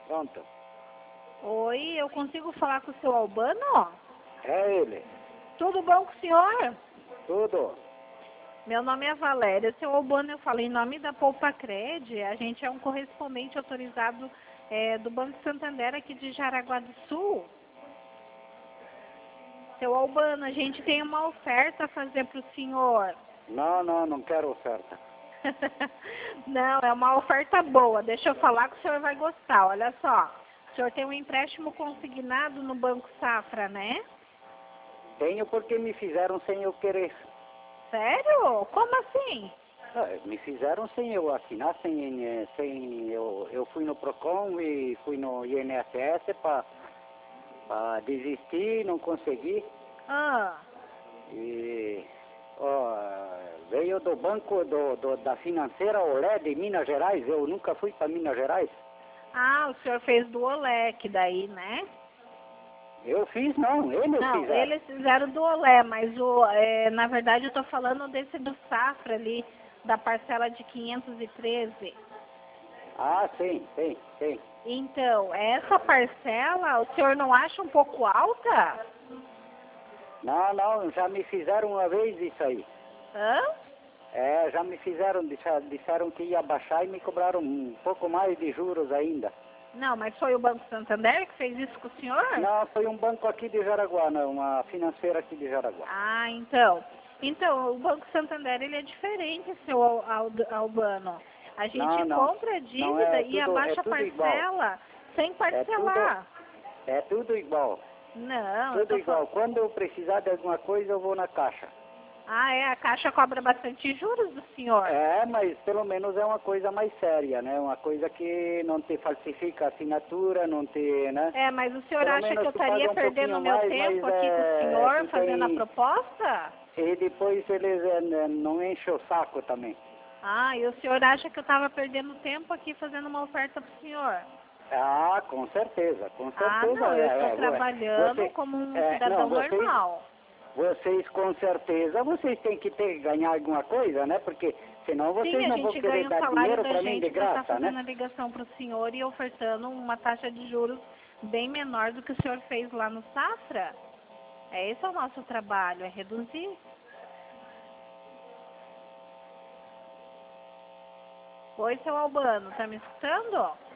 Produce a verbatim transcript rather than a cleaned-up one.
Pronto. Oi, eu consigo falar com o seu Albano? É ele. Tudo bom com o senhor? Tudo. Meu nome é Valéria. Seu Albano, eu falo em nome da Poupa Cred. A gente é um correspondente autorizado é, do Banco Santander aqui de Jaraguá do Sul. Seu Albano, a gente tem uma oferta a fazer para o senhor. Não, não, não quero oferta. Não, é uma oferta boa. Deixa eu falar que o senhor vai gostar. Olha só. O senhor tem um empréstimo consignado no Banco Safra, né? Tenho porque me fizeram sem eu querer. Sério? Como assim? Ah, me fizeram sem eu assinar, sem, eh, sem eu, eu fui no Procon e fui no I N S S para desistir, não consegui. Ah, E ó, veio do banco do, do, da financeira Olé de Minas Gerais, eu nunca fui para Minas Gerais. ah, o senhor fez do Olé, que daí, né? Eu fiz não, eles Não, fizeram. eles fizeram do Olé, mas o, é, na verdade eu tô falando desse do Safra ali, da parcela de quinhentos e treze. Ah, sim, sim, sim. Então, essa parcela, o senhor não acha um pouco alta? Não, não, já me fizeram uma vez isso aí. Hã? É, já me fizeram, disseram, disseram que ia baixar e me cobraram um pouco mais de juros ainda. Não, mas foi o Banco Santander que fez isso com o senhor? Não, foi um banco aqui de Jaraguá, não, uma financeira aqui de Jaraguá. Ah, então. Então, o Banco Santander, ele é diferente, seu Al- Al- Albano. A gente Não, não, compra a não dívida é e tudo, é abaixa a tudo igual. parcela sem É tudo, parcelar. é tudo igual, Não, eu tudo tô igual. falando... Quando eu precisar de alguma coisa, eu vou na caixa. Ah, é? A Caixa cobra bastante juros do senhor? É, mas pelo menos é uma coisa mais séria, né? Uma coisa que não te falsifica a assinatura, não te, né? É, mas o senhor Pelo acha menos que eu tu paga estaria um perdendo pouquinho meu mais, tempo mas aqui com o é, senhor tu fazendo a tem... proposta? E depois eles é, não enchem o saco também. Ah, e o senhor acha que eu estava perdendo tempo aqui fazendo uma oferta para o senhor? Ah, com certeza, com Ah, certeza. não, eu É, estou é, trabalhando você, como um é, cidadão não, vocês, normal. vocês com certeza, vocês têm que ter, ganhar alguma coisa, né? Porque senão Sim, vocês a não vão gente querer ganha o dar salário dinheiro da para mim de gente para estar graça, fazendo né? a ligação para o senhor e ofertando uma taxa de juros bem menor do que o senhor fez lá no Safra. É esse é o nosso trabalho, é reduzir. Oi, seu Albano, tá me escutando?